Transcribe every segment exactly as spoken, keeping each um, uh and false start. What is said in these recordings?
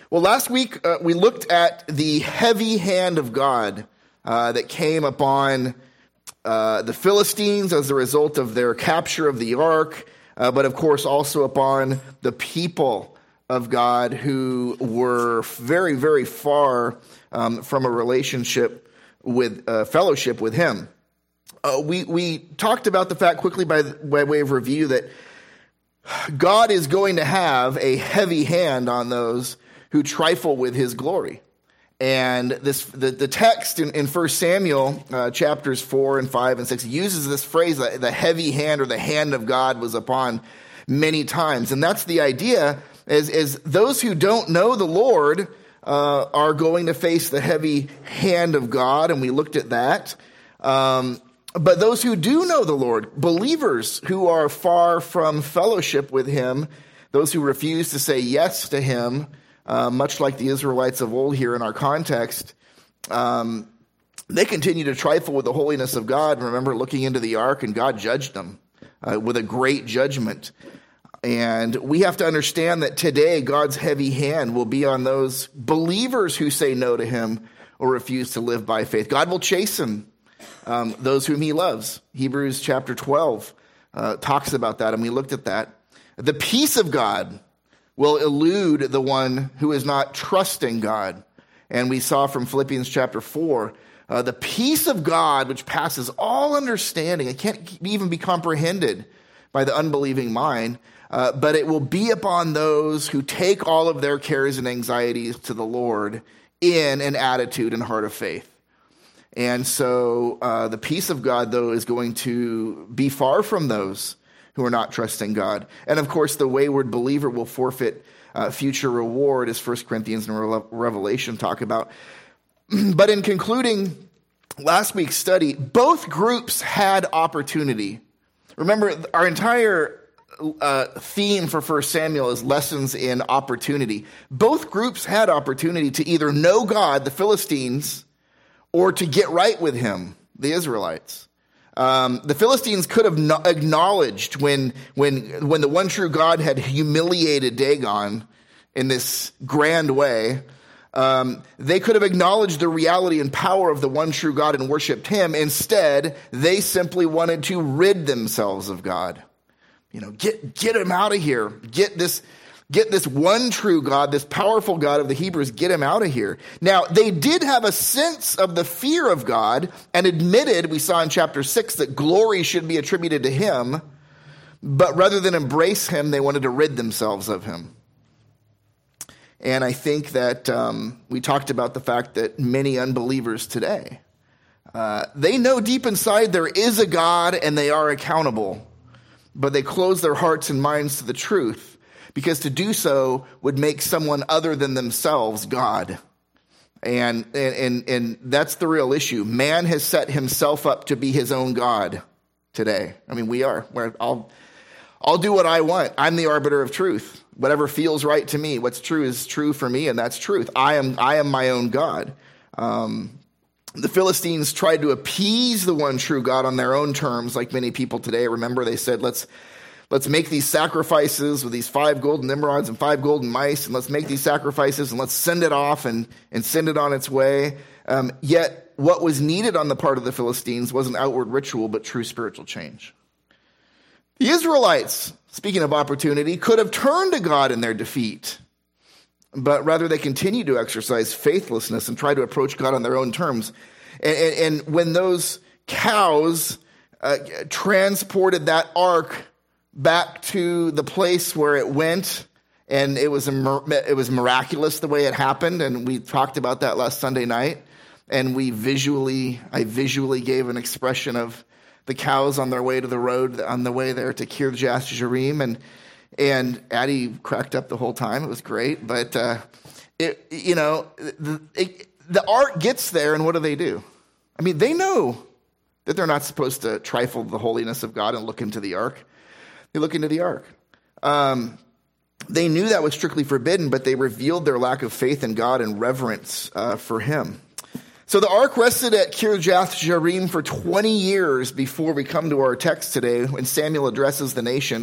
Well, last week uh, we looked at the heavy hand of God uh, that came upon uh, the Philistines as a result of their capture of the ark, uh, but of course also upon the people of God who were very, very far um, from a relationship with uh, fellowship with Him. Uh, we we talked about the fact quickly by, by way of review that God is going to have a heavy hand on those who trifle with His glory. And this the, the text in, in First Samuel uh, chapters four and five and six uses this phrase, that the heavy hand or the hand of God was upon many times. And that's the idea, is, is those who don't know the Lord uh, are going to face the heavy hand of God, and we looked at that. Um, but those who do know the Lord, believers who are far from fellowship with Him, those who refuse to say yes to Him, Uh, much like the Israelites of old here in our context, um, they continue to trifle with the holiness of God. Remember looking into the ark, and God judged them uh, with a great judgment. And we have to understand that today God's heavy hand will be on those believers who say no to Him or refuse to live by faith. God will chasten um, those whom He loves. Hebrews chapter twelve uh, talks about that, and we looked at that. The peace of God will elude the one who is not trusting God. And we saw from Philippians chapter four, uh, the peace of God, which passes all understanding, it can't even be comprehended by the unbelieving mind, uh, but it will be upon those who take all of their cares and anxieties to the Lord in an attitude and heart of faith. And so uh, the peace of God, though, is going to be far from those who are not trusting God. And of course, the wayward believer will forfeit uh, future reward, as First Corinthians and Re- Revelation talk about. But in concluding last week's study, both groups had opportunity. Remember, our entire uh, theme for First Samuel is lessons in opportunity. Both groups had opportunity to either know God, the Philistines, or to get right with Him, the Israelites. Um, the Philistines could have no- acknowledged when, when, when the one true God had humiliated Dagon in this grand way. Um, they could have acknowledged the reality and power of the one true God and worshiped Him. Instead, they simply wanted to rid themselves of God. You know, get, get Him out of here. Get this, get this one true God, this powerful God of the Hebrews, get Him out of here. Now, they did have a sense of the fear of God and admitted, we saw in chapter six, that glory should be attributed to Him, but rather than embrace Him, they wanted to rid themselves of Him. And I think that um, we talked about the fact that many unbelievers today, uh, they know deep inside there is a God and they are accountable, but they close their hearts and minds to the truth, because to do so would make someone other than themselves God. And, and, and, and that's the real issue. Man has set himself up to be his own God today. I mean, we are. We're, I'll, I'll do what I want. I'm the arbiter of truth. Whatever feels right to me, what's true is true for me, and that's truth. I am, I am my own God. Um, the Philistines tried to appease the one true God on their own terms, like many people today. Remember, they said, let's Let's make these sacrifices with these five golden emeralds and five golden mice, and let's make these sacrifices and let's send it off and, and send it on its way. Um, yet what was needed on the part of the Philistines wasn't outward ritual, but true spiritual change. The Israelites, speaking of opportunity, could have turned to God in their defeat, but rather they continued to exercise faithlessness and try to approach God on their own terms. And, and, and when those cows uh, transported that ark back to the place where it went, and it was a, it was miraculous the way it happened, and we talked about that last Sunday night, and we visually, I visually gave an expression of the cows on their way to the road, on the way there to Kirjath Jearim, and and Addie cracked up the whole time. It was great, but uh, it, you know, the, it, the ark gets there, and what do they do? I mean, they know that they're not supposed to trifle the holiness of God and look into the ark. They look into the ark. Um, they knew that was strictly forbidden, but they revealed their lack of faith in God and reverence uh, for Him. So the ark rested at Kirjath Jearim for twenty years before we come to our text today, when Samuel addresses the nation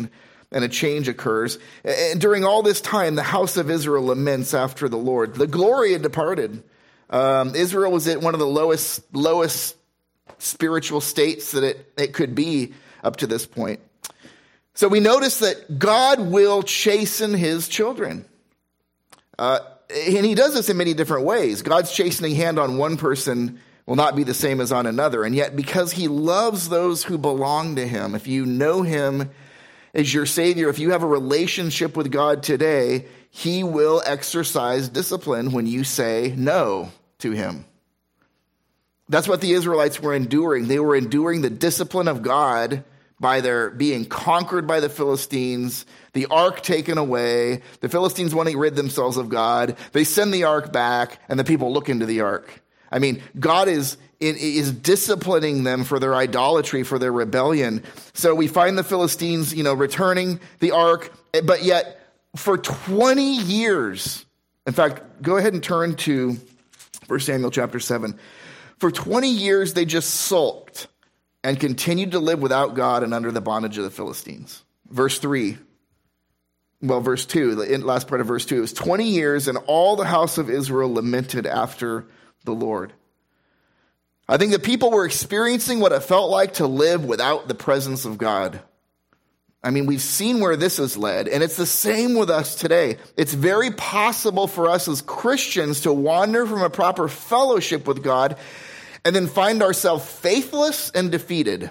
and a change occurs. And during all this time, the house of Israel laments after the Lord. The glory had departed. Um, Israel was at one of the lowest, lowest spiritual states that it, it could be up to this point. So we notice that God will chasten his children. Uh, and he does this in many different ways. God's chastening hand on one person will not be the same as on another. And yet, because he loves those who belong to him, if you know him as your Savior, if you have a relationship with God today, he will exercise discipline when you say no to him. That's what the Israelites were enduring. They were enduring the discipline of God by their being conquered by the Philistines, the ark taken away, the Philistines wanting to rid themselves of God. They send the ark back, and the people look into the ark. I mean, God is, is disciplining them for their idolatry, for their rebellion. So we find the Philistines, you know, returning the ark, but yet for twenty years, in fact, go ahead and turn to First Samuel chapter seven. For twenty years, they just sulked and continued to live without God and under the bondage of the Philistines. Verse three, well, verse two, the last part of verse two, it was twenty years, and all the house of Israel lamented after the Lord. I think the people were experiencing what it felt like to live without the presence of God. I mean, we've seen where this has led, and it's the same with us today. It's very possible for us as Christians to wander from a proper fellowship with God and then find ourselves faithless and defeated.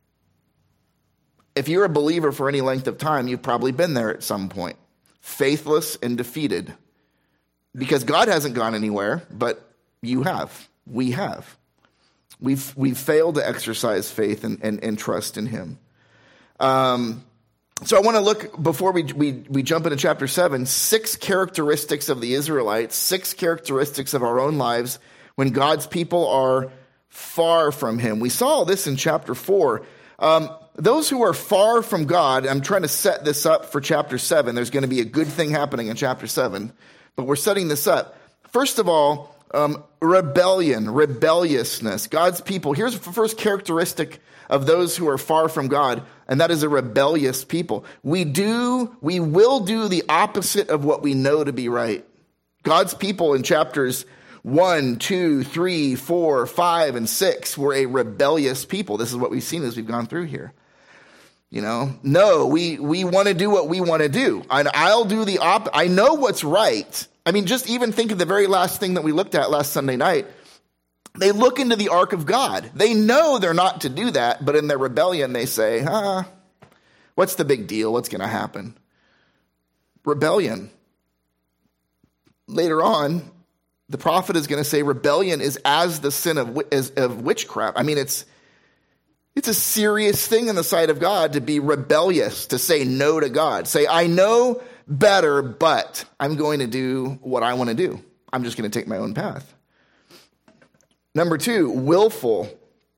If you're a believer for any length of time, you've probably been there at some point. Faithless and defeated. Because God hasn't gone anywhere, but you have. We have. We've, we've failed to exercise faith and, and, and trust in him. Um, so I want to look, before we, we, we jump into chapter seven, six characteristics of the Israelites, six characteristics of our own lives when God's people are far from him. We saw this in chapter four. Um, those who are far from God, I'm trying to set this up for chapter seven. There's going to be a good thing happening in chapter seven, but we're setting this up. First of all, um, rebellion, rebelliousness. God's people, here's the first characteristic of those who are far from God, and that is a rebellious people. We do, we will do the opposite of what we know to be right. God's people in chapters one, two, three, four, five, and six were a rebellious people. This is what we've seen as we've gone through here. You know, no, we, we want to do what we want to do. And I'll do the op. I know what's right. I mean, just even think of the very last thing that we looked at last Sunday night. They look into the ark of God. They know they're not to do that, but in their rebellion, they say, ah, what's the big deal? What's going to happen? Rebellion. Later on, the prophet is going to say rebellion is as the sin of, as, of witchcraft. I mean, it's it's a serious thing in the sight of God to be rebellious, to say no to God. Say, I know better, but I'm going to do what I want to do. I'm just going to take my own path. Number two, willful.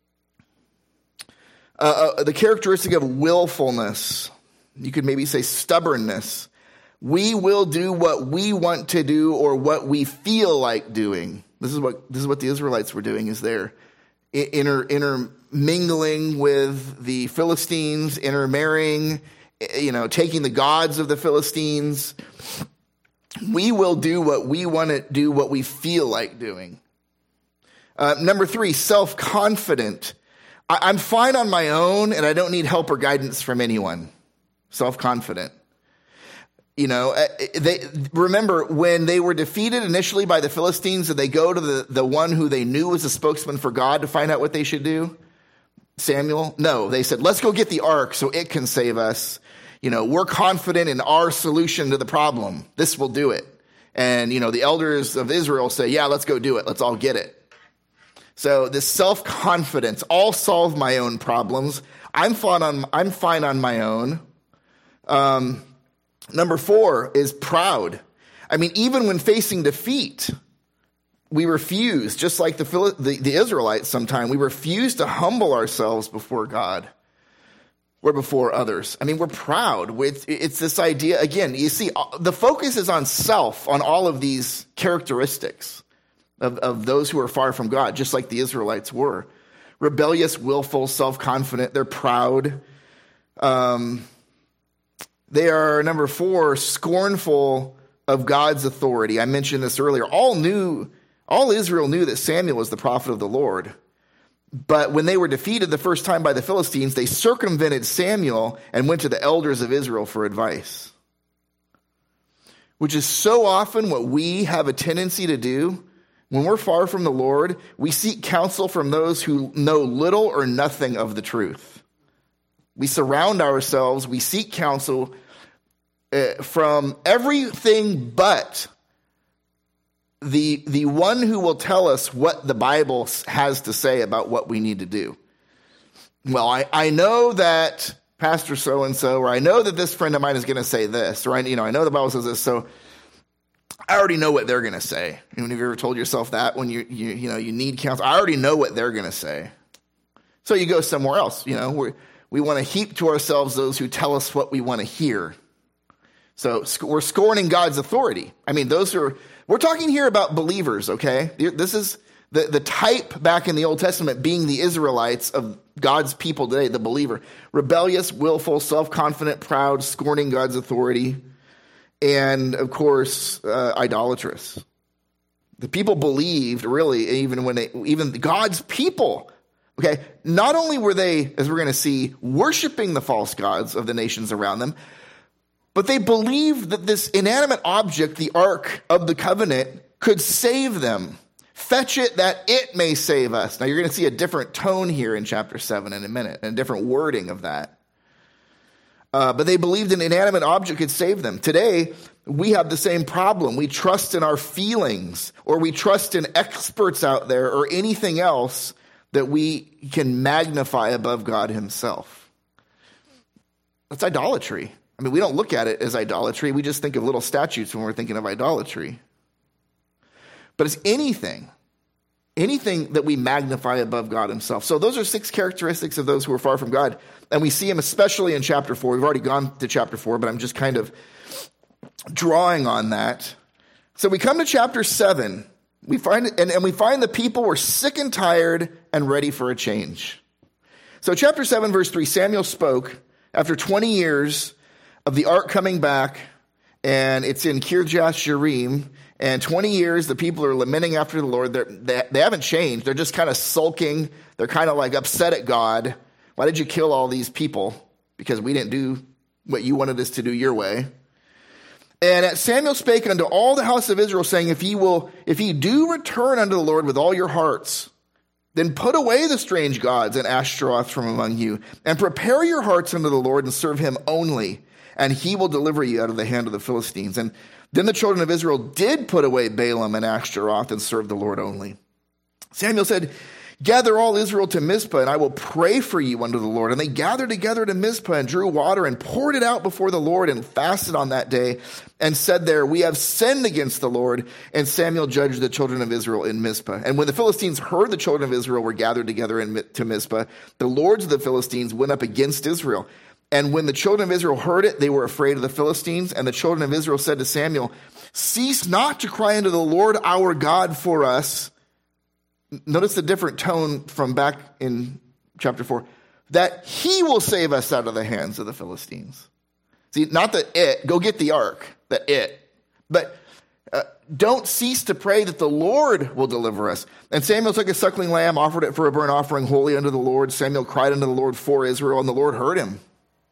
Uh, uh, the characteristic of willfulness, you could maybe say stubbornness. We will do what we want to do or what we feel like doing. This is what this is what the Israelites were doing. Is they're inter, intermingling with the Philistines, intermarrying, you know, taking the gods of the Philistines. We will do what we want to do, what we feel like doing. Uh, number three, self-confident. I, I'm fine on my own, and I don't need help or guidance from anyone. Self-confident. You know, they remember when they were defeated initially by the Philistines, did they go to the, the one who they knew was a spokesman for God to find out what they should do? Samuel? No, they said, let's go get the ark so it can save us. You know, we're confident in our solution to the problem. This will do it. And, you know, the elders of Israel say, yeah, let's go do it. Let's all get it. So this self-confidence, I'll solve my own problems. I'm fine on, I'm fine on my own. Um, Number four is proud. I mean, even when facing defeat, we refuse, just like the, the, the Israelites sometimes, we refuse to humble ourselves before God or before others. I mean, we're proud. It's, it's this idea, again, you see, the focus is on self, on all of these characteristics of, of those who are far from God, just like the Israelites were. Rebellious, willful, self-confident, they're proud. Um... They are, number four, scornful of God's authority. I mentioned this earlier. All knew, all Israel knew that Samuel was the prophet of the Lord. But when they were defeated the first time by the Philistines, they circumvented Samuel and went to the elders of Israel for advice. Which is so often what we have a tendency to do. When we're far from the Lord, we seek counsel from those who know little or nothing of the truth. We surround ourselves, we seek counsel uh, from everything but the, the one who will tell us what the Bible has to say about what we need to do. Well, I, I know that Pastor so-and-so, or I know that this friend of mine is going to say this, or I, you know, I know the Bible says this, so I already know what they're going to say. Have you ever told yourself that when you, you, you know, you need counsel? I already know what they're going to say. So you go somewhere else. You know, we we want to heap to ourselves those who tell us what we want to hear. So we're scorning God's authority. I mean, those are, we're talking here about believers, okay? This is the, the type back in the Old Testament being the Israelites of God's people today, the believer. Rebellious, willful, self-confident, proud, scorning God's authority. And, of course, uh, idolatrous. The people believed, really, even when they, even God's people, okay, not only were they, as we're going to see, worshiping the false gods of the nations around them, but they believed that this inanimate object, the Ark of the Covenant, could save them. Fetch it that it may save us. Now, you're going to see a different tone here in chapter seven in a minute, and a different wording of that. Uh, but they believed an inanimate object could save them. Today, we have the same problem. We trust in our feelings, or we trust in experts out there, or anything else that we can magnify above God himself. That's idolatry. I mean, we don't look at it as idolatry. We just think of little statutes when we're thinking of idolatry. But it's anything, anything that we magnify above God himself. So those are six characteristics of those who are far from God. And we see them especially in chapter four. We've already gone to chapter four, but I'm just kind of drawing on that. So we come to chapter seven. We find and, and we find the people were sick and tired and ready for a change. So chapter seven, verse three, Samuel spoke after twenty years of the ark coming back, and it's in Kirjath Jearim. And twenty years, the people are lamenting after the Lord. They're, they they haven't changed. They're just kind of sulking. They're kind of like upset at God. Why did you kill all these people? Because we didn't do what you wanted us to do your way. And Samuel spake unto all the house of Israel, saying, If ye will, if ye do return unto the Lord with all your hearts, then put away the strange gods and Ashtaroth from among you, and prepare your hearts unto the Lord, and serve him only, and he will deliver you out of the hand of the Philistines. And then the children of Israel did put away Balaam and Ashtaroth and serve the Lord only. Samuel said, Gather all Israel to Mizpah, and I will pray for you unto the Lord. And they gathered together to Mizpah and drew water and poured it out before the Lord and fasted on that day and said there, We have sinned against the Lord. And Samuel judged the children of Israel in Mizpah. And when the Philistines heard the children of Israel were gathered together in, to Mizpah, the lords of the Philistines went up against Israel. And when the children of Israel heard it, they were afraid of the Philistines. And the children of Israel said to Samuel, Cease not to cry unto the Lord our God for us. Notice the different tone from back in chapter four. That he will save us out of the hands of the Philistines. See, not that it, go get the ark, that it. But uh, don't cease to pray that the Lord will deliver us. And Samuel took a suckling lamb, offered it for a burnt offering holy unto the Lord. Samuel cried unto the Lord for Israel, and the Lord heard him.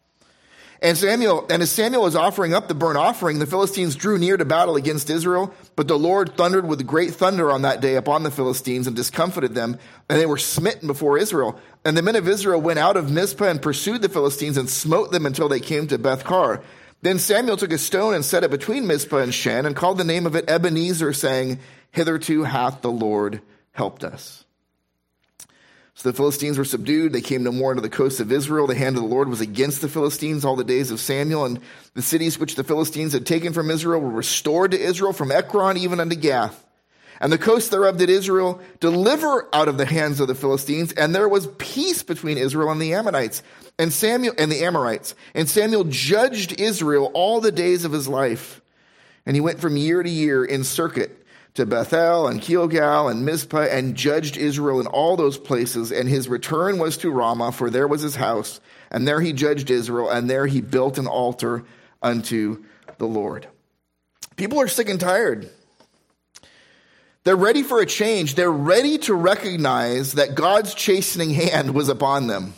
And Samuel, and as Samuel was offering up the burnt offering, the Philistines drew near to battle against Israel. But the Lord thundered with great thunder on that day upon the Philistines and discomfited them, and they were smitten before Israel. And the men of Israel went out of Mizpah and pursued the Philistines and smote them until they came to Beth-kar. Then Samuel took a stone and set it between Mizpah and Shen and called the name of it Ebenezer, saying, Hitherto hath the Lord helped us. So the Philistines were subdued. They came no more into the coasts of Israel. The hand of the Lord was against the Philistines all the days of Samuel. And the cities which the Philistines had taken from Israel were restored to Israel from Ekron even unto Gath. And the coast thereof did Israel deliver out of the hands of the Philistines. And there was peace between Israel and the Ammonites and Samuel and the Amorites. And Samuel judged Israel all the days of his life. And he went from year to year in circuit to Bethel and Gilgal and Mizpah, and judged Israel in all those places. And his return was to Ramah, for there was his house. And there he judged Israel, and there he built an altar unto the Lord. People are sick and tired. They're ready for a change. They're ready to recognize that God's chastening hand was upon them.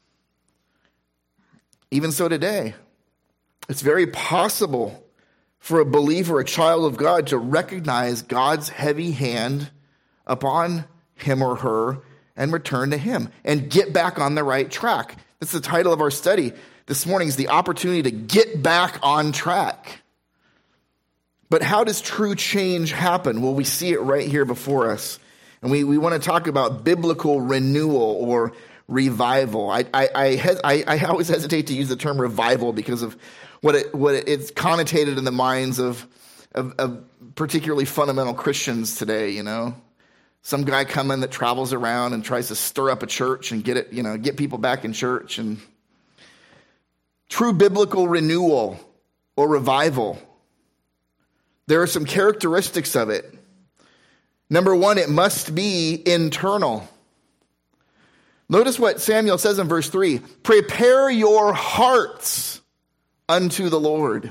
Even so today, it's very possible for a believer, a child of God, to recognize God's heavy hand upon him or her and return to him and get back on the right track. That's the title of our study this morning, is the opportunity to get back on track. But how does true change happen? Well, we see it right here before us. And we, we want to talk about biblical renewal or revival. I, I, I, I, I always hesitate to use the term revival because of what it, what it, it's connotated in the minds of, of, of particularly fundamental Christians today, you know. Some guy coming that travels around and tries to stir up a church and get it, you know, get people back in church. And true biblical renewal or revival, there are some characteristics of it. Number one, it must be internal. Notice what Samuel says in verse three. Prepare your hearts unto the Lord.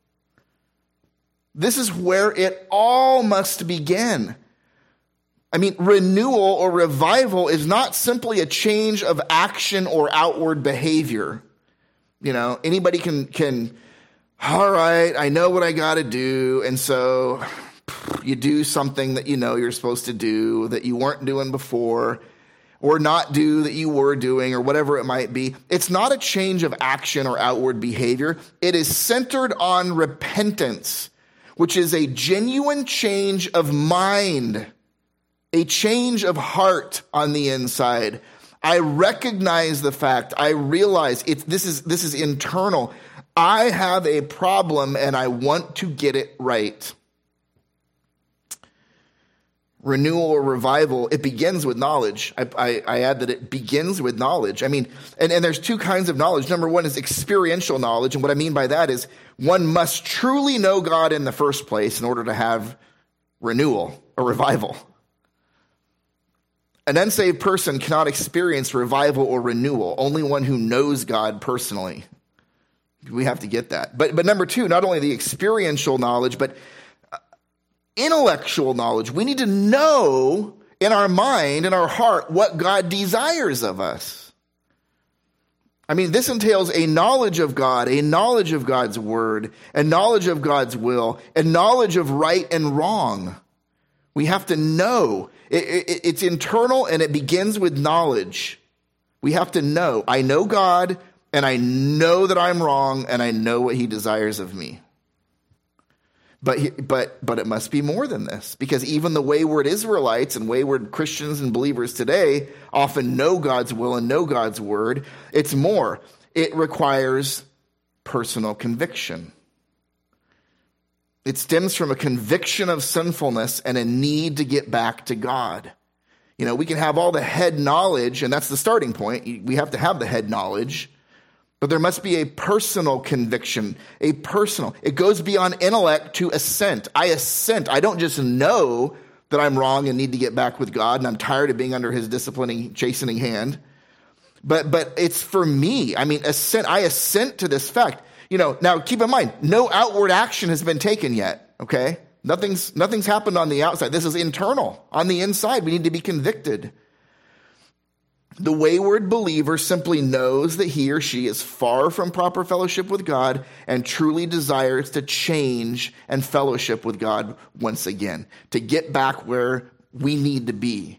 This is where it all must begin. I mean, renewal or revival is not simply a change of action or outward behavior. You know, anybody can, can all right, I know what I got to do. And so you do something that you know you're supposed to do that you weren't doing before, or not do that you were doing, or whatever it might be. It's not a change of action or outward behavior. It is centered on repentance, which is a genuine change of mind, a change of heart on the inside. I recognize the fact, I realize it's, this is, this is internal. I have a problem and I want to get it right. Renewal or revival, it begins with knowledge. I, I, I add that it begins with knowledge. I mean, and, and there's two kinds of knowledge. Number one is experiential knowledge. And what I mean by that is one must truly know God in the first place in order to have renewal or revival. An unsaved person cannot experience revival or renewal. Only one who knows God personally. We have to get that. But, but number two, not only the experiential knowledge, but intellectual knowledge. We need to know in our mind, in our heart, what God desires of us. I mean, this entails a knowledge of God, a knowledge of God's word, a knowledge of God's will, a knowledge of right and wrong. We have to know. It, it, it's internal and it begins with knowledge. We have to know. I know God and I know that I'm wrong and I know what he desires of me. But, but, but it must be more than this, because even the wayward Israelites and wayward Christians and believers today often know God's will and know God's word. It's more. It requires personal conviction. It stems from a conviction of sinfulness and a need to get back to God. You know, we can have all the head knowledge, and that's the starting point. We have to have the head knowledge. But there must be a personal conviction, a personal. It goes beyond intellect to assent. I assent. I don't just know that I'm wrong and need to get back with God and I'm tired of being under his disciplining, chastening hand. But but it's for me. I mean, assent. I assent to this fact. You know, now keep in mind, no outward action has been taken yet, okay? Nothing's nothing's happened on the outside. This is internal. On the inside, we need to be convicted. The wayward believer simply knows that he or she is far from proper fellowship with God and truly desires to change and fellowship with God once again, to get back where we need to be.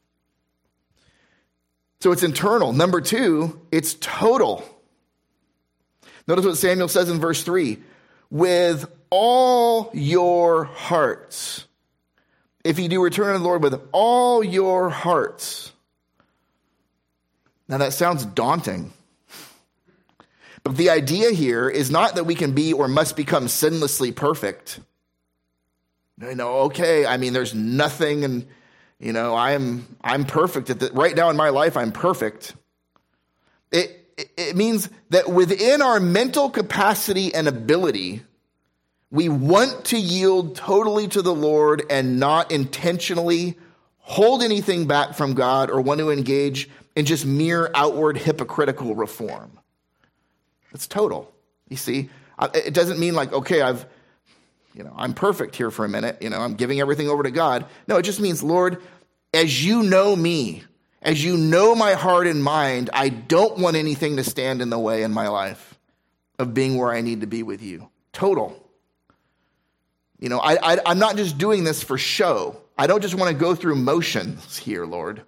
So it's internal. Number two, it's total. Notice what Samuel says in verse three, with all your hearts. If you do return to the Lord with all your hearts. Now that sounds daunting. But the idea here is not that we can be or must become sinlessly perfect. You know, okay, I mean, there's nothing, and you know, I'm I'm perfect at the, right now in my life. I'm perfect. It, it it means that within our mental capacity and ability, we want to yield totally to the Lord and not intentionally hold anything back from God or want to engage in just mere outward hypocritical reform. It's total. You see, It doesn't mean like, okay, I've, you know, I'm perfect here for a minute. You know, I'm giving everything over to God. No, it just means, Lord, as you know me, as you know my heart and mind, I don't want anything to stand in the way in my life of being where I need to be with you. Total. You know, I, I, I'm not just doing this for show. I don't just want to go through motions here, Lord.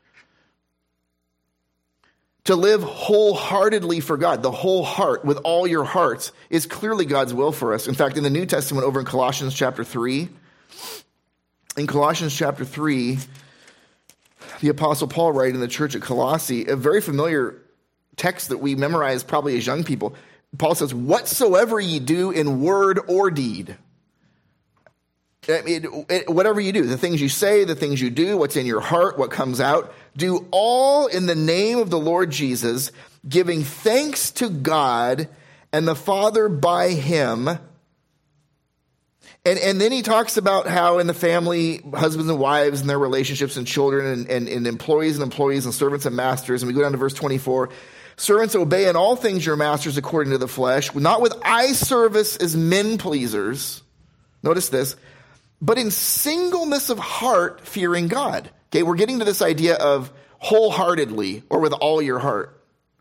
To live wholeheartedly for God, the whole heart, with all your hearts, is clearly God's will for us. In fact, in the New Testament, over in Colossians chapter three, in Colossians chapter three, the Apostle Paul writing in the church at Colossae, a very familiar text that we memorize probably as young people. Paul says, whatsoever ye do in word or deed. I mean, whatever you do, the things you say, the things you do, what's in your heart, what comes out, do all in the name of the Lord Jesus, giving thanks to God and the Father by him. And, and then he talks about how in the family, husbands and wives and their relationships and children and, and, and employees and employees and servants and masters. And we go down to verse twenty-four. Servants, obey in all things your masters according to the flesh, not with eye service as men pleasers. Notice this. But in singleness of heart, fearing God. Okay, we're getting to this idea of wholeheartedly or with all your heart.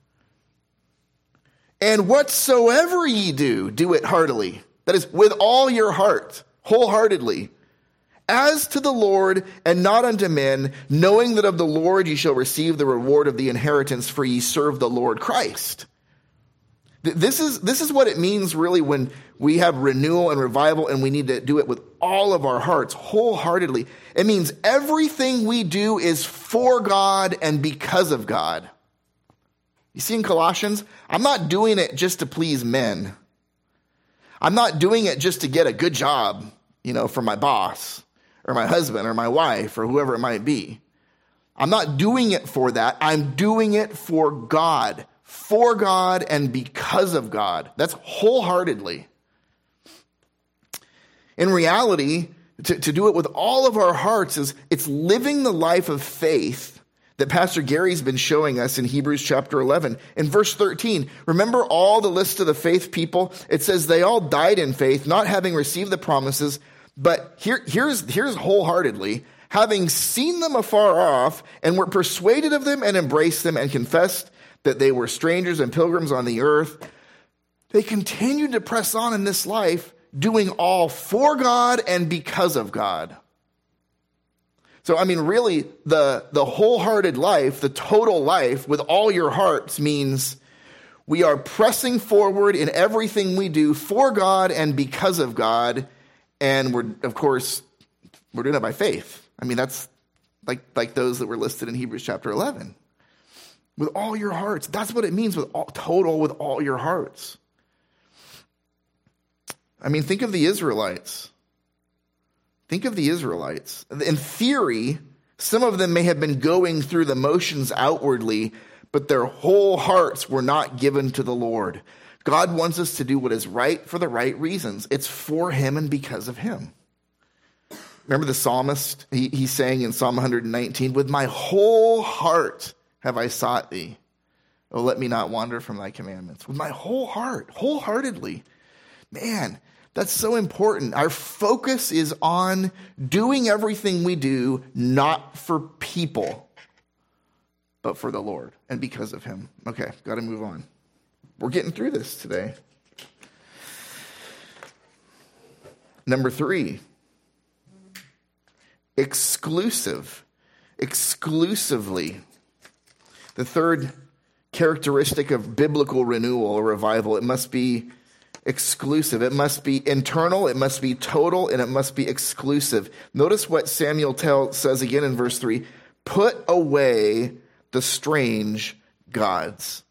And whatsoever ye do, do it heartily. That is, with all your heart, wholeheartedly. As to the Lord and not unto men, knowing that of the Lord ye shall receive the reward of the inheritance, for ye serve the Lord Christ. This is, this is what it means really when we have renewal and revival and we need to do it with all of our hearts, wholeheartedly. It means everything we do is for God and because of God. You see in Colossians, I'm not doing it just to please men. I'm not doing it just to get a good job, you know, from my boss or my husband or my wife or whoever it might be. I'm not doing it for that. I'm doing it for God. For God and because of God. That's wholeheartedly. In reality, to, to do it with all of our hearts is it's living the life of faith that Pastor Gary's been showing us in Hebrews chapter eleven. In verse thirteen, remember all the list of the faith people? It says they all died in faith, not having received the promises, but here, here's, here's wholeheartedly, having seen them afar off and were persuaded of them and embraced them and confessed that they were strangers and pilgrims on the earth. They continued to press on in this life, doing all for God and because of God. So, I mean, really, the, the wholehearted life, the total life with all your hearts means we are pressing forward in everything we do for God and because of God. And we're, of course, we're doing it by faith. I mean, that's like, like those that were listed in Hebrews chapter eleven. With all your hearts. That's what it means with all, total with all your hearts. I mean, think of the Israelites. Think of the Israelites. In theory, some of them may have been going through the motions outwardly, but their whole hearts were not given to the Lord. God wants us to do what is right for the right reasons. It's for him and because of him. Remember the psalmist? He, he's saying in Psalm one nineteen, with my whole heart have I sought thee. Oh, let me not wander from thy commandments. With my whole heart, wholeheartedly. Man, that's so important. Our focus is on doing everything we do, not for people, but for the Lord and because of him. Okay, got to move on. We're getting through this today. Number three, exclusive. Exclusively. The third characteristic of biblical renewal or revival, it must be exclusive. It must be internal, it must be total, and it must be exclusive. Notice what Samuel tell, says again in verse three, put away the strange gods.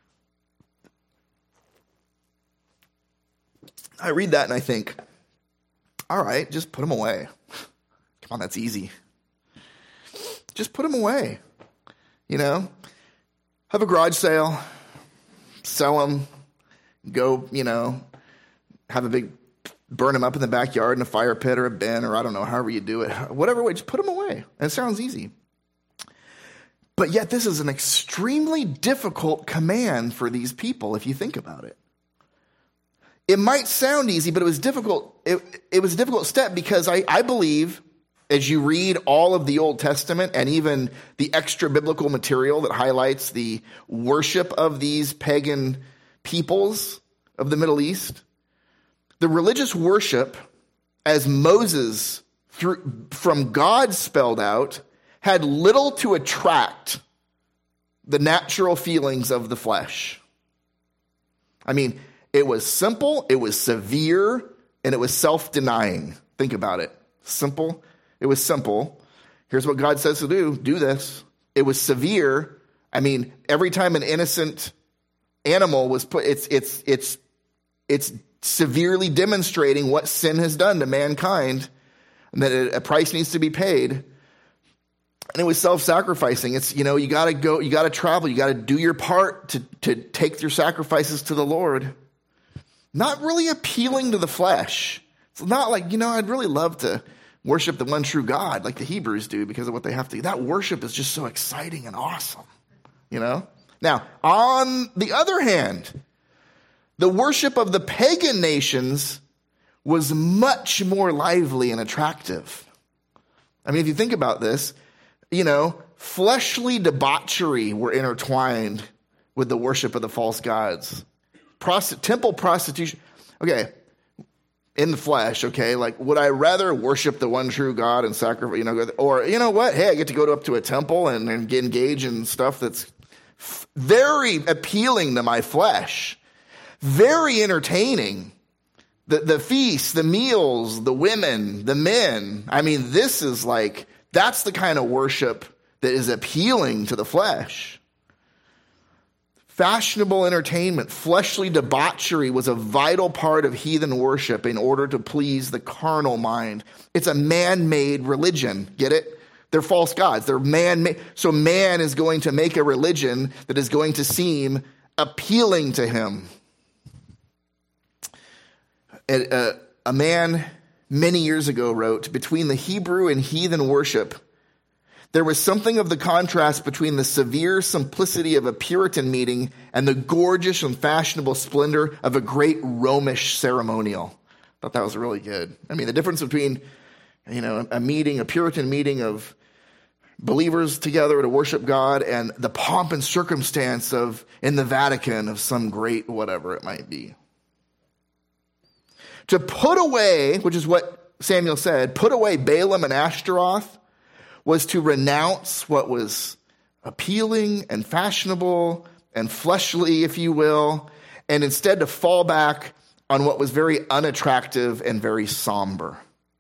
I read that and I think, all right, just put them away. Come on, that's easy. Just put them away. You know, have a garage sale, sell them, go, you know, have a big, burn them up in the backyard in a fire pit or a bin or I don't know, however you do it. Whatever way, just put them away. And it sounds easy. But yet this is an extremely difficult command for these people if you think about it. it might sound easy, but it was difficult. It, it was a difficult step because I, I believe as you read all of the Old Testament and even the extra biblical material that highlights the worship of these pagan peoples of the Middle East, the religious worship as Moses through, from God spelled out had little to attract the natural feelings of the flesh. I mean, it was simple, it was severe, and it was self-denying. Think about it. Simple. It was simple. Here's what God says to do. Do this. It was severe. I mean, every time an innocent animal was put, it's it's it's it's severely demonstrating what sin has done to mankind, and that a price needs to be paid. And it was self-sacrificing. It's, you know, you got to go, you got to travel, you got to do your part to to take your sacrifices to the Lord. Not really appealing to the flesh. It's not like, you know, I'd really love to worship the one true God like the Hebrews do because of what they have to. That worship is just so exciting and awesome, you know? Now, on the other hand, the worship of the pagan nations was much more lively and attractive. I mean, if you think about this, you know, fleshly debauchery were intertwined with the worship of the false gods. Prosti- temple prostitution. Okay, in the flesh, okay, like, would I rather worship the one true God and sacrifice, you know, or, you know what, hey, I get to go up to a temple and, and get engaged in stuff that's f- very appealing to my flesh, very entertaining. The, the feasts, the meals, the women, the men. I mean, this is like, that's the kind of worship that is appealing to the flesh. Fashionable entertainment, fleshly debauchery was a vital part of heathen worship in order to please the carnal mind. It's a man-made religion. Get it? They're false gods. They're man-made. So man is going to make a religion that is going to seem appealing to him. A, a man many years ago wrote, between the Hebrew and heathen worship, there was something of the contrast between the severe simplicity of a Puritan meeting and the gorgeous and fashionable splendor of a great Romish ceremonial. I thought that was really good. I mean, the difference between, you know, a meeting, a Puritan meeting of believers together to worship God and the pomp and circumstance of, in the Vatican, of some great whatever it might be. To put away, which is what Samuel said, put away Balaam and Ashtaroth, was to renounce what was appealing and fashionable and fleshly, if you will, and instead to fall back on what was very unattractive and very somber.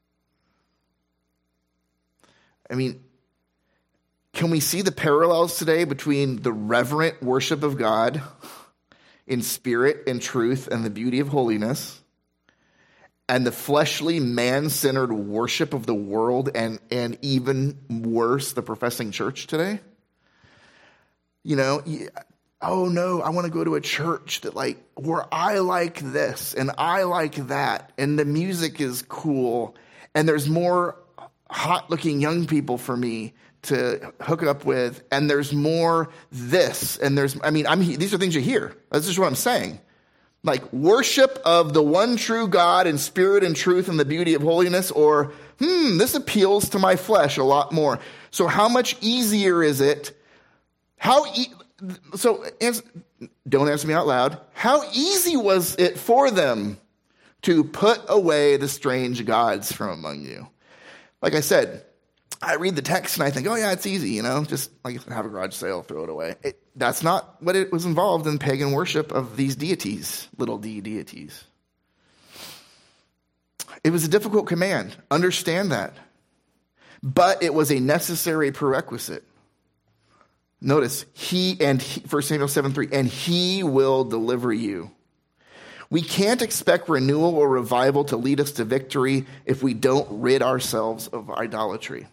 I mean, can we see the parallels today between the reverent worship of God in spirit and truth and the beauty of holiness, and the fleshly, man-centered worship of the world, and, and even worse, the professing church today? You know, oh no, I want to go to a church that like, where I like this, and I like that, and the music is cool, and there's more hot-looking young people for me to hook up with, and there's more this, and there's, I mean, I'm, these are things you hear. That's just what I'm saying. Like worship of the one true God in spirit and truth and the beauty of holiness, or, hmm, this appeals to my flesh a lot more. So how much easier is it? How, e- so answer, don't answer me out loud. How easy was it for them to put away the strange gods from among you? Like I said, I read the text and I think, oh yeah, it's easy, you know, just like have a garage sale, throw it away. It, that's not what it was involved in pagan worship of these deities, little d deities. It was a difficult command. Understand that. But it was a necessary prerequisite. Notice, he and he, First Samuel seven three, and he will deliver you. We can't expect renewal or revival to lead us to victory if we don't rid ourselves of idolatry.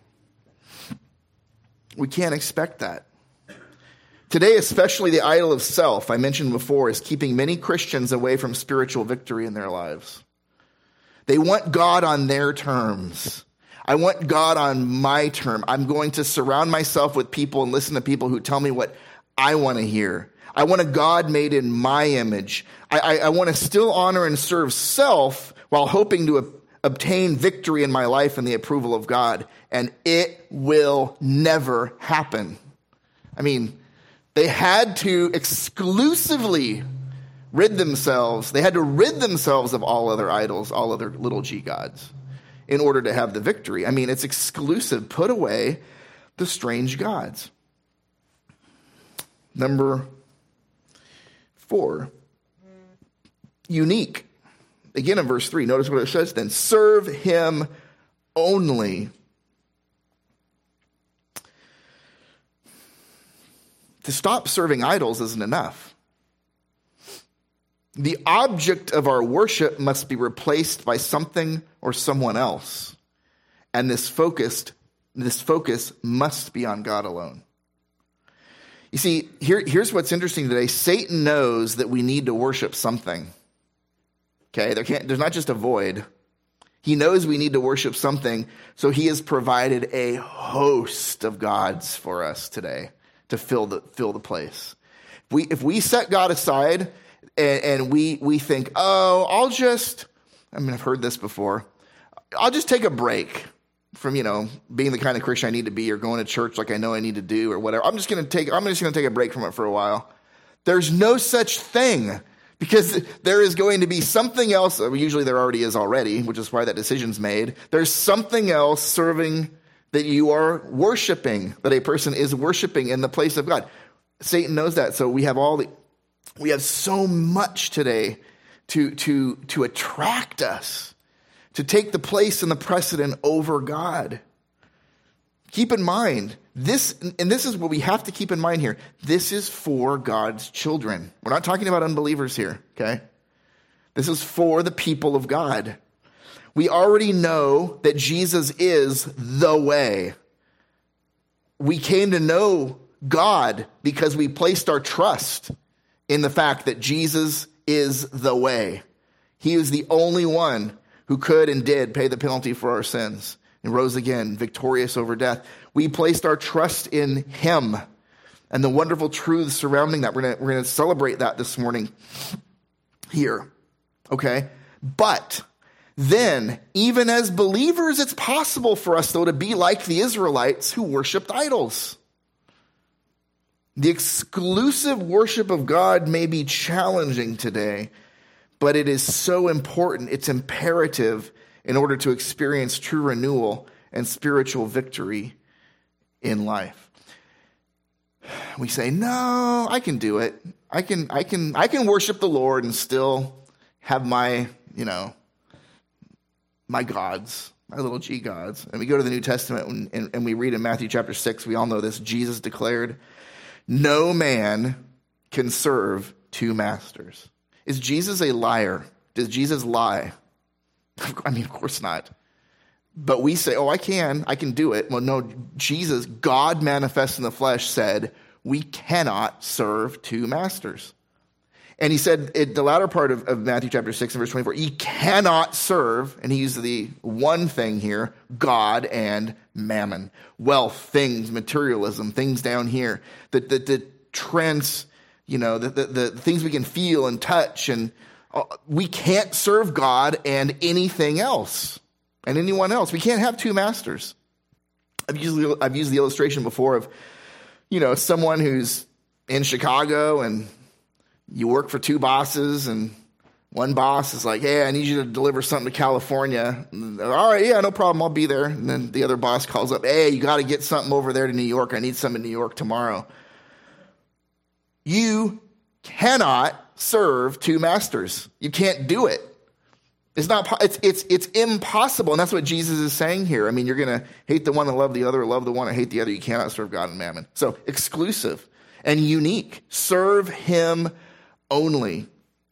We can't expect that. Today, especially the idol of self, I mentioned before, is keeping many Christians away from spiritual victory in their lives. They want God on their terms. I want God on my term. I'm going to surround myself with people and listen to people who tell me what I want to hear. I want a God made in my image. I, I, I want to still honor and serve self while hoping to ob- obtain victory in my life and the approval of God. And it will never happen. I mean, they had to exclusively rid themselves. They had to rid themselves of all other idols, all other little g gods, in order to have the victory. I mean, it's exclusive. Put away the strange gods. Number four, unique. Again in verse three, notice what it says then. Serve him only. To stop serving idols isn't enough. The object of our worship must be replaced by something or someone else. And this focused, this focus must be on God alone. You see, here, here's what's interesting today. Satan knows that we need to worship something. Okay, there can't, there's not just a void. He knows we need to worship something, so he has provided a host of gods for us today to fill the fill the place. If we if we set God aside and, and we we think, oh, I'll just, I mean, I've heard this before. I'll just take a break from, you know, being the kind of Christian I need to be or going to church like I know I need to do or whatever. I'm just going to take, I'm just going to take a break from it for a while. There's no such thing, because there is going to be something else. Usually there already is already, which is why that decision's made. There's something else serving that you are worshiping, that a person is worshiping in the place of God. Satan knows that. So we have all the, we have so much today to, to, to attract us, to take the place and the precedent over God. Keep in mind, this, and this is what we have to keep in mind here. This is for God's children. We're not talking about unbelievers here, okay? This is for the people of God. We already know that Jesus is the way. We came to know God because we placed our trust in the fact that Jesus is the way. He is the only one who could and did pay the penalty for our sins and rose again, victorious over death. We placed our trust in him and the wonderful truths surrounding that. We're going we're going to celebrate that this morning here, okay? But then, even as believers, it's possible for us, though, to be like the Israelites who worshiped idols. The exclusive worship of God may be challenging today, but it is so important. It's imperative in order to experience true renewal and spiritual victory in life. We say, no, I can do it. I can, I can, I can worship the Lord and still have my, you know, my gods, my little g gods. And we go to the New Testament and, and, and we read in Matthew chapter six, we all know this, Jesus declared, no man can serve two masters. Is Jesus a liar? Does Jesus lie? I mean, of course not. But we say, oh, I can, I can do it. Well, no, Jesus, God manifest in the flesh, said, we cannot serve two masters. And he said, in the latter part of, of Matthew chapter six and verse twenty-four, he cannot serve, and he used the one thing here, God and mammon. Wealth, things, materialism, things down here. The, the, the trends, you know, the, the, the things we can feel and touch. And uh, we can't serve God and anything else and anyone else. We can't have two masters. I've used, I've used the illustration before of, you know, someone who's in Chicago and you work for two bosses, and one boss is like, hey, I need you to deliver something to California. All right, yeah, no problem, I'll be there. And then the other boss calls up, hey, you got to get something over there to New York. I need some in New York tomorrow. You cannot serve two masters. You can't do it. It's not. It's it's it's impossible, and that's what Jesus is saying here. I mean, you're going to hate the one and love the other, or love the one and hate the other. You cannot serve God and mammon. So exclusive and unique. Serve him only.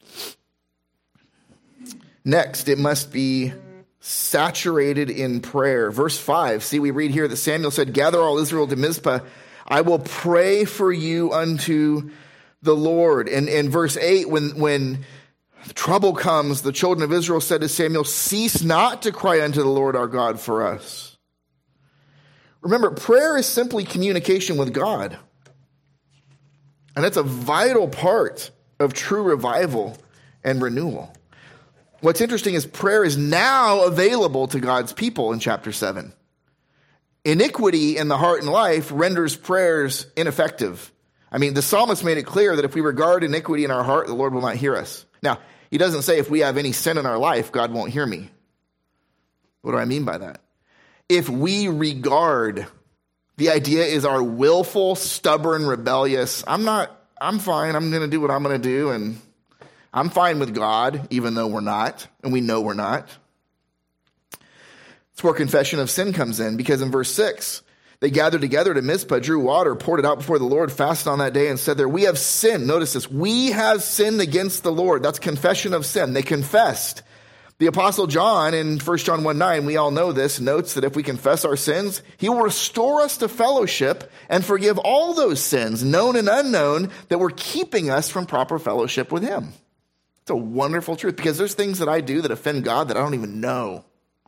Next, it must be saturated in prayer. Verse five, see, we read here that Samuel said, gather all Israel to Mizpah. I will pray for you unto the Lord. And in verse eight, when, when trouble comes, the children of Israel said to Samuel, cease not to cry unto the Lord our God for us. Remember, prayer is simply communication with God. And that's a vital part of true revival and renewal. What's interesting is prayer is now available to God's people in chapter seven. Iniquity in the heart and life renders prayers ineffective. I mean, the psalmist made it clear that if we regard iniquity in our heart, the Lord will not hear us. Now, he doesn't say if we have any sin in our life, God won't hear me. What do I mean by that? If we regard, the idea is our willful, stubborn, rebellious, I'm not, I'm fine, I'm going to do what I'm going to do, and I'm fine with God, even though we're not, and we know we're not. It's where confession of sin comes in, because in verse six, they gathered together to Mizpah, drew water, poured it out before the Lord, fasted on that day, and said there, we have sinned. Notice this, we have sinned against the Lord. That's confession of sin. They confessed. The Apostle John in First John one nine, we all know this, notes that if we confess our sins, he will restore us to fellowship and forgive all those sins, known and unknown, that were keeping us from proper fellowship with him. It's a wonderful truth, because there's things that I do that offend God that I don't even know.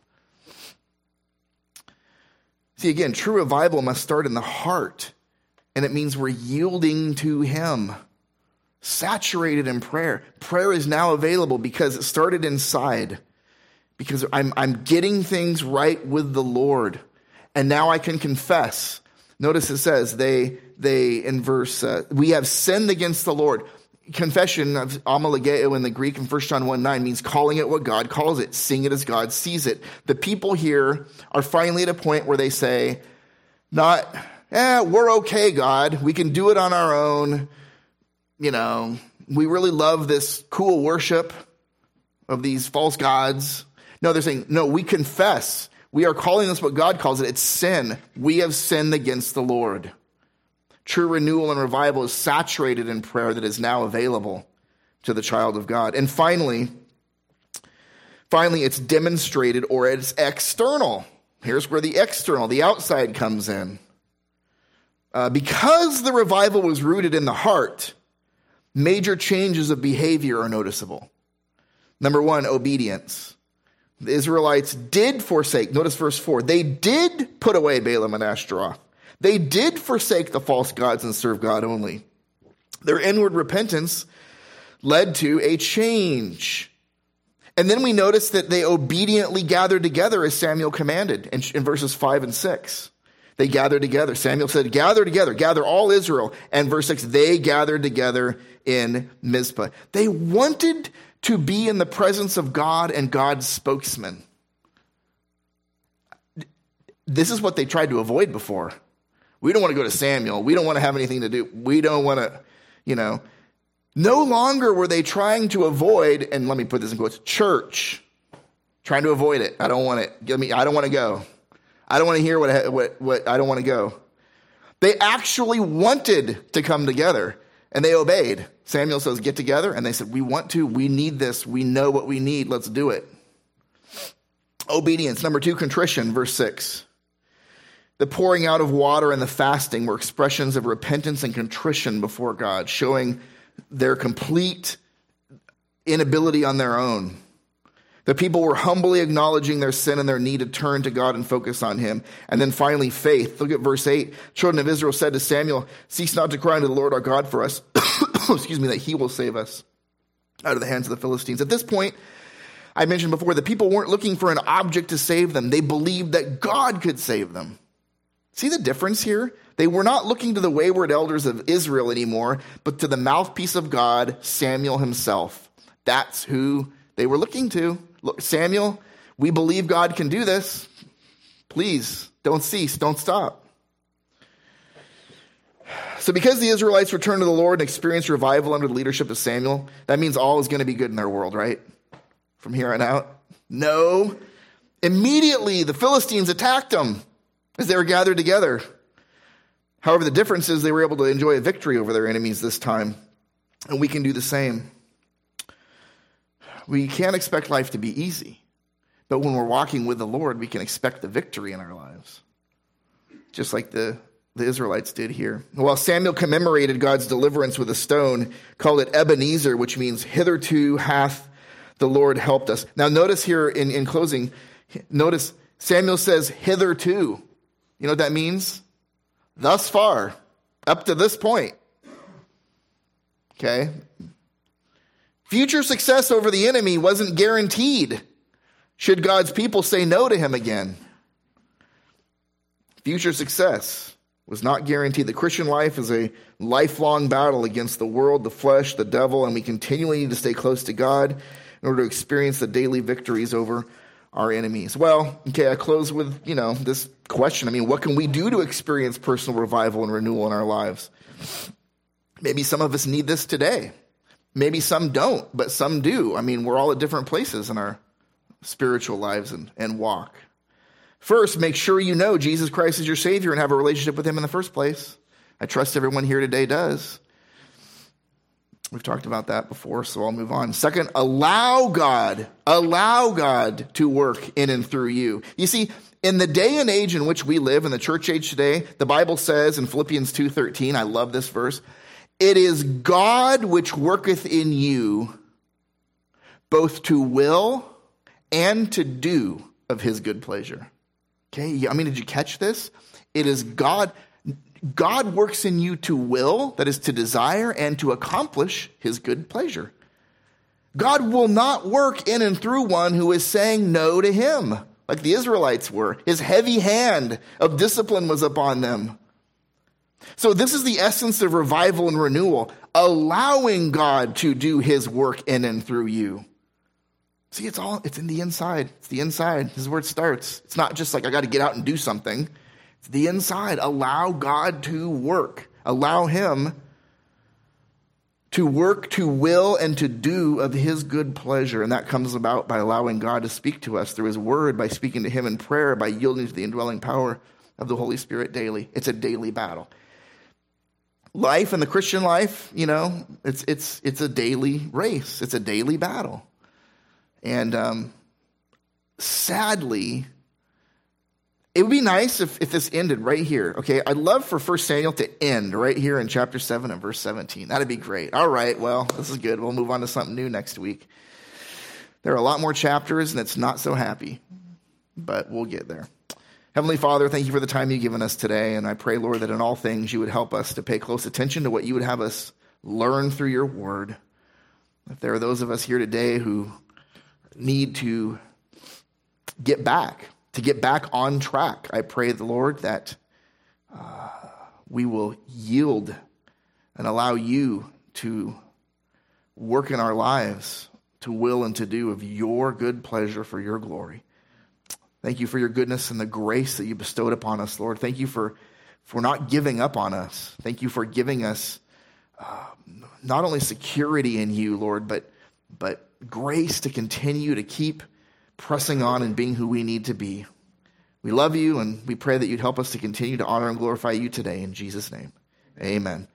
See, again, true revival must start in the heart, and it means we're yielding to him, saturated in prayer. Prayer is now available because it started inside, because I'm, I'm getting things right with the Lord, and now I can confess. Notice it says, they, they in verse, uh, we have sinned against the Lord. Confession of amalageo in the Greek in First John one nine means calling it what God calls it, seeing it as God sees it. The people here are finally at a point where they say, not, eh, we're okay, God. We can do it on our own. You know, we really love this cool worship of these false gods. No, they're saying, no, we confess. We are calling this what God calls it. It's sin. We have sinned against the Lord. True renewal and revival is saturated in prayer that is now available to the child of God. And finally, finally, it's demonstrated, or it's external. Here's where the external, the outside comes in. Uh, because the revival was rooted in the heart, major changes of behavior are noticeable. Number one, obedience. The Israelites did forsake, notice verse four, they did put away Balaam and Ashtaroth. They did forsake the false gods and serve God only. Their inward repentance led to a change. And then we notice that they obediently gathered together as Samuel commanded in, in verses five and six. They gathered together. Samuel said, gather together, gather all Israel. And verse six, they gathered together in Mizpah. They wanted to be in the presence of God and God's spokesman. This is what they tried to avoid before. We don't want to go to Samuel. We don't want to have anything to do. We don't want to, you know. No longer were they trying to avoid, and let me put this in quotes, church. Trying to avoid it. I don't want it. Give me, I don't want to go. I don't want to hear what, I, what, what, I don't want to go. They actually wanted to come together, and they obeyed. Samuel says, get together. And they said, we want to. We need this. We know what we need. Let's do it. Obedience. Number two, contrition, verse six. The pouring out of water and the fasting were expressions of repentance and contrition before God, showing their complete inability on their own. The people were humbly acknowledging their sin and their need to turn to God and focus on him. And then finally, faith. Look at verse eight. Children of Israel said to Samuel, cease not to cry unto the Lord our God for us, excuse me, that he will save us out of the hands of the Philistines. At this point, I mentioned before, the people weren't looking for an object to save them. They believed that God could save them. See the difference here? They were not looking to the wayward elders of Israel anymore, but to the mouthpiece of God, Samuel himself. That's who they were looking to. Look, Samuel, we believe God can do this. Please, don't cease, don't stop. So because the Israelites returned to the Lord and experienced revival under the leadership of Samuel, that means all is going to be good in their world, right? From here on out? No. Immediately, the Philistines attacked them as they were gathered together. However, the difference is they were able to enjoy a victory over their enemies this time, and we can do the same. We can't expect life to be easy, but when we're walking with the Lord, we can expect the victory in our lives, just like the, the Israelites did here. While Samuel commemorated God's deliverance with a stone, called it Ebenezer, which means hitherto hath the Lord helped us. Now notice here in, in closing, notice Samuel says hitherto. You know what that means? Thus far, up to this point. Okay? Future success over the enemy wasn't guaranteed should God's people say no to him again. Future success was not guaranteed. The Christian life is a lifelong battle against the world, the flesh, the devil, and we continually need to stay close to God in order to experience the daily victories over our enemies. Well, okay, I close with, you know, this question. I mean, what can we do to experience personal revival and renewal in our lives? Maybe some of us need this today. Maybe some don't, but some do. I mean, we're all at different places in our spiritual lives and, and walk. First, make sure you know Jesus Christ is your Savior and have a relationship with him in the first place. I trust everyone here today does. We've talked about that before, so I'll move on. Second, allow God, allow God to work in and through you. You see, in the day and age in which we live, in the church age today, the Bible says in Philippians two thirteen, I love this verse, it is God which worketh in you both to will and to do of his good pleasure. Okay, I mean, did you catch this? It is God. God works in you to will, that is to desire, and to accomplish his good pleasure. God will not work in and through one who is saying no to him, like the Israelites were. His heavy hand of discipline was upon them. So this is the essence of revival and renewal, allowing God to do his work in and through you. See, it's all, it's in the inside. It's the inside. This is where it starts. It's not just like I got to get out and do something. It's the inside. Allow God to work. Allow him to work, to will, and to do of his good pleasure. And that comes about by allowing God to speak to us through his word, by speaking to him in prayer, by yielding to the indwelling power of the Holy Spirit daily. It's a daily battle. Life and the Christian life, you know, it's it's it's a daily race. It's a daily battle. And um, sadly, it would be nice if, if this ended right here. Okay, I'd love for First Samuel to end right here in chapter seven and verse seventeen. That'd be great. All right, well, this is good. We'll move on to something new next week. There are a lot more chapters, and it's not so happy, but we'll get there. Heavenly Father, thank you for the time you've given us today, and I pray, Lord, that in all things you would help us to pay close attention to what you would have us learn through your word. If there are those of us here today who need to get back, to get back on track, I pray, the Lord, that uh, we will yield and allow you to work in our lives, to will and to do of your good pleasure for your glory. Thank you for your goodness and the grace that you bestowed upon us, Lord. Thank you for, for not giving up on us. Thank you for giving us uh, not only security in you, Lord, but but grace to continue to keep pressing on and being who we need to be. We love you, and we pray that you'd help us to continue to honor and glorify you today. In Jesus' name, amen.